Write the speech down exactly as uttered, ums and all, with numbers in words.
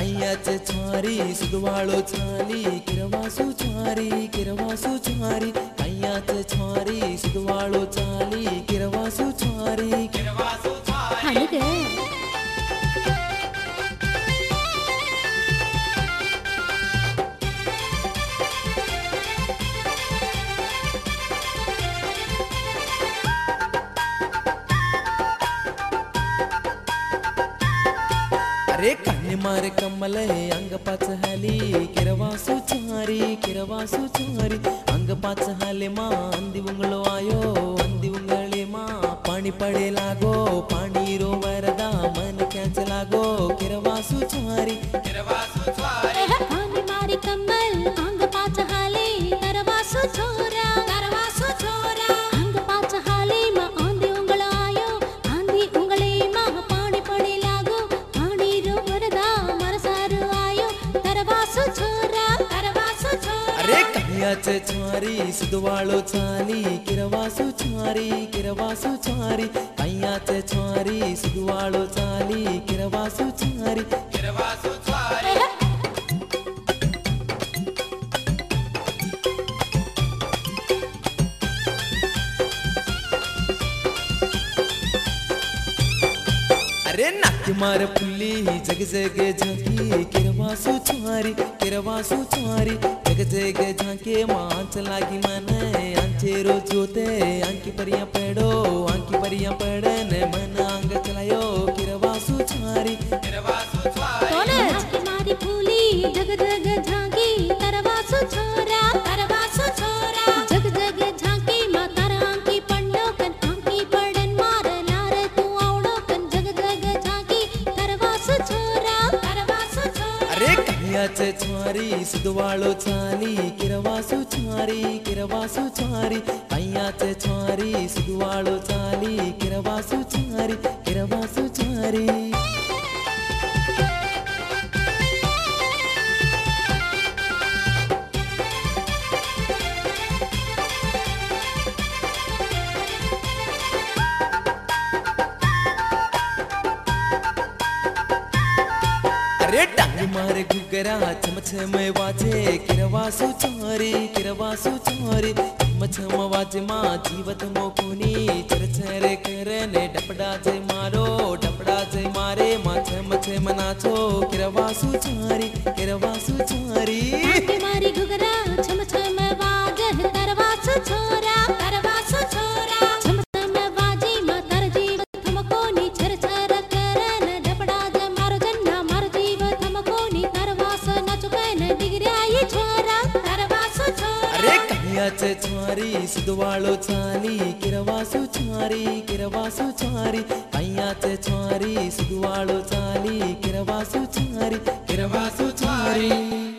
कायाचे छारी सुदवाळो छाली किरवासु छारी किरवासु छारी कायाचे छारी सुदवाळो छाली किरवासु छारी किरवासु छारी अरे कन्नी मारे कमल अंग पाच हाली किरवासु छारी किरवासु छारी अंग पाच हाले मा अंदी उंगलो आयो अंदी उंगले मा पानी पड़े लागो पानी रो वरदा मन कैच लागो किरवासु छारी किरवासु छारी कन्नी मारे कमल अंग पाच हाले किरवासु छोरा किरवासु छोरा अंग पाच हाले मा अंदी उंगलो आयो अंदी उंगले मा पानी पड़े लागो पानी रो वरदा मन सारू आयो किरवासु छोरा किरवासु छोरा अरे कायाचे छारी सुदवाळो छाली किरवासु छारी किरवासु छारी कायाचे छारी सुदवाळो छाली किरवासु छारी किरवासु छारी अरे नाक मार पुल्ली जग जग झांकी किरवासु छारी किरवासु छारी जग जग झांके मांच लागी मन आंचे रो जोते आंकी परिया पेड़ो आंकी परिया पड़न मन आंग चलायो किरवासु छारी किरवासु छारी नाक मारी फूली जग जग झांकी किरवासु छोरा किरवासु छोरा जग जग झांकी मा तारा आंकी पंडो कन आंकी पड़न मार लार तू आवड़ो कन जग जग झांकी किरवासु छोरा किरवासु छोरा अरे कायाचे छारी सुदवाळो छाली किरवासु छारी किरवासु छारी कायाचे छारी सुदवाळो छाली किरवासु छारी किरवासु छारी अरे टांग मारे गुगरा छम छम वाजे किरवासु छारी किरवासु छारी छम छम वाजे मा जीवत मोकुनी चर चर करने डपड़ा जे मारो डपड़ा जे मारे मा छम छम नाचो किरवासु छारी किरवासु छारी टांग मारी गुगरा छम छम वाजे किरवासु छोरा किरवासु छोरा छम छम वाजे मा तर जीव थमकोनी छर छर करन डपड़ा जे मारो जन्ना मार जीव थमकोनी तरवास नचुकन डिगराई छोरा किरवासु छोरा अरे कायाचे छारी सुदवाळो छाली किरवासु छारी किरवासु छारी कायाचे छारी सुदवाळो छाली किरवासु छारी किरवासु छारी